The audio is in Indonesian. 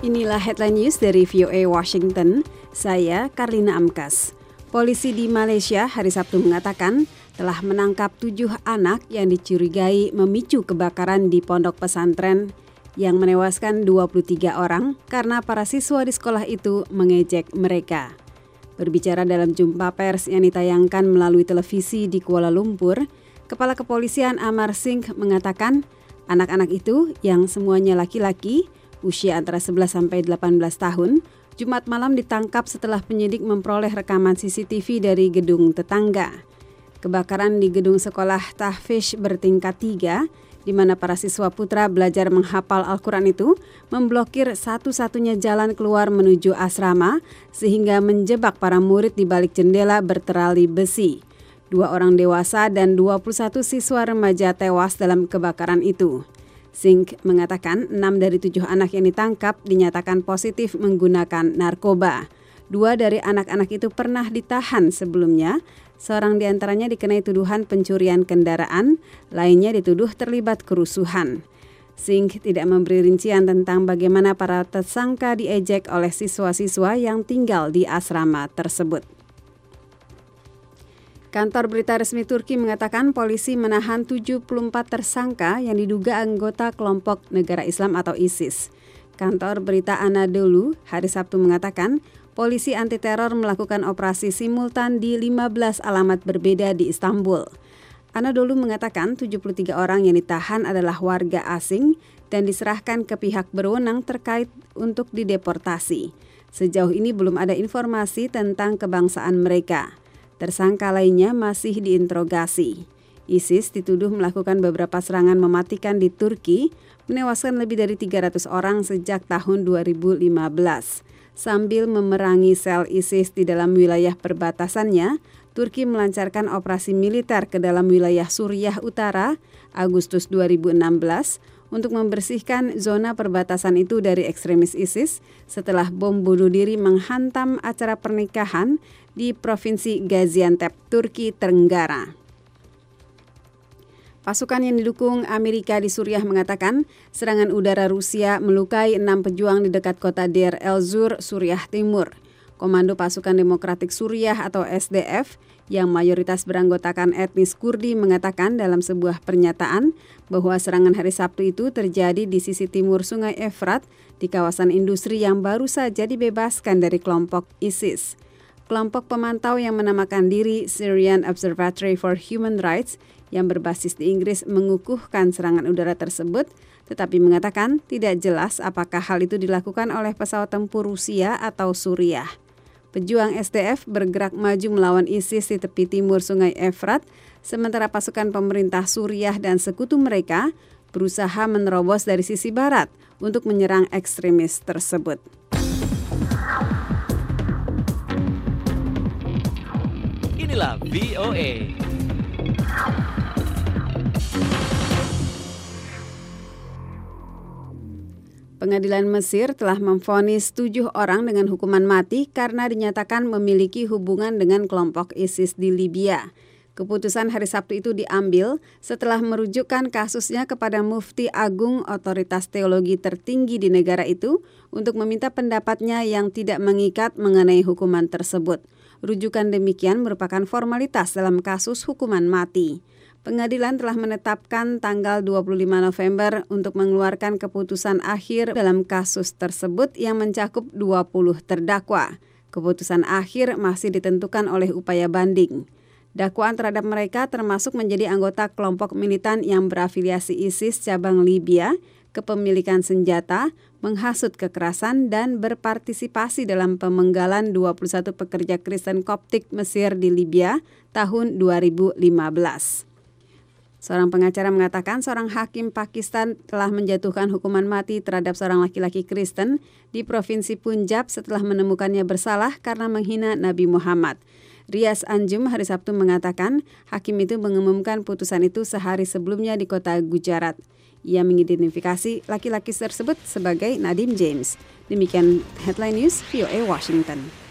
Inilah headline news dari VOA Washington. Saya Karlina Amkas. Polisi di Malaysia hari Sabtu mengatakan telah menangkap 7 anak yang dicurigai memicu kebakaran di pondok pesantren yang menewaskan 23 orang karena para siswa di sekolah itu mengejek mereka. Berbicara dalam jumpa pers yang ditayangkan melalui televisi di Kuala Lumpur, Kepala Kepolisian Amar Singh mengatakan anak-anak itu yang semuanya laki-laki, usia antara 11 sampai 18 tahun, Jumat malam ditangkap setelah penyidik memperoleh rekaman CCTV dari gedung tetangga. Kebakaran di gedung sekolah Tahfiz bertingkat 3, di mana para siswa putra belajar menghafal Al-Quran itu, memblokir satu-satunya jalan keluar menuju asrama, sehingga menjebak para murid di balik jendela berterali besi. 2 orang dewasa dan 21 siswa remaja tewas dalam kebakaran itu. Singh mengatakan 6 dari 7 anak yang ditangkap dinyatakan positif menggunakan narkoba. 2 dari anak-anak itu pernah ditahan sebelumnya. Seorang diantaranya dikenai tuduhan pencurian kendaraan, lainnya dituduh terlibat kerusuhan. Singh tidak memberi rincian tentang bagaimana para tersangka diejek oleh siswa-siswa yang tinggal di asrama tersebut. Kantor berita resmi Turki mengatakan polisi menahan 74 tersangka yang diduga anggota kelompok negara Islam atau ISIS. Kantor berita Anadolu hari Sabtu mengatakan polisi anti-teror melakukan operasi simultan di 15 alamat berbeda di Istanbul. Anadolu mengatakan 73 orang yang ditahan adalah warga asing dan diserahkan ke pihak berwenang terkait untuk dideportasi. Sejauh ini belum ada informasi tentang kebangsaan mereka. Tersangka lainnya masih diinterogasi. ISIS dituduh melakukan beberapa serangan mematikan di Turki, menewaskan lebih dari 300 orang sejak tahun 2015. Sambil memerangi sel ISIS di dalam wilayah perbatasannya, Turki melancarkan operasi militer ke dalam wilayah Suriah Utara Agustus 2016 untuk membersihkan zona perbatasan itu dari ekstremis ISIS setelah bom bunuh diri menghantam acara pernikahan di Provinsi Gaziantep, Turki Tenggara. Pasukan yang didukung Amerika di Suriah mengatakan serangan udara Rusia melukai 6 pejuang di dekat kota Deir el-Zur, Suriah Timur. Komando Pasukan Demokratik Suriah atau SDF yang mayoritas beranggotakan etnis Kurdi mengatakan dalam sebuah pernyataan bahwa serangan hari Sabtu itu terjadi di sisi timur Sungai Efrat di kawasan industri yang baru saja dibebaskan dari kelompok ISIS. Kelompok pemantau yang menamakan diri Syrian Observatory for Human Rights yang berbasis di Inggris mengukuhkan serangan udara tersebut, tetapi mengatakan tidak jelas apakah hal itu dilakukan oleh pesawat tempur Rusia atau Suriah. Pejuang SDF bergerak maju melawan ISIS di tepi timur Sungai Efrat, sementara pasukan pemerintah Suriah dan sekutu mereka berusaha menerobos dari sisi barat untuk menyerang ekstremis tersebut. Inilah VOA. Pengadilan Mesir telah memvonis 7 orang dengan hukuman mati karena dinyatakan memiliki hubungan dengan kelompok ISIS di Libya. Keputusan hari Sabtu itu diambil setelah merujukkan kasusnya kepada Mufti Agung otoritas teologi tertinggi di negara itu untuk meminta pendapatnya yang tidak mengikat mengenai hukuman tersebut. Rujukan demikian merupakan formalitas dalam kasus hukuman mati. Pengadilan telah menetapkan tanggal 25 November untuk mengeluarkan keputusan akhir dalam kasus tersebut yang mencakup 20 terdakwa. Keputusan akhir masih ditentukan oleh upaya banding. Dakwaan terhadap mereka termasuk menjadi anggota kelompok militan yang berafiliasi ISIS cabang Libya, kepemilikan senjata, menghasut kekerasan, dan berpartisipasi dalam pemenggalan 21 pekerja Kristen Koptik Mesir di Libya tahun 2015. Seorang pengacara mengatakan seorang hakim Pakistan telah menjatuhkan hukuman mati terhadap seorang laki-laki Kristen di Provinsi Punjab setelah menemukannya bersalah karena menghina Nabi Muhammad. Riaz Anjum hari Sabtu mengatakan hakim itu mengumumkan putusan itu sehari sebelumnya di kota Gujarat. Ia mengidentifikasi laki-laki tersebut sebagai Nadim James. Demikian headline news VOA Washington.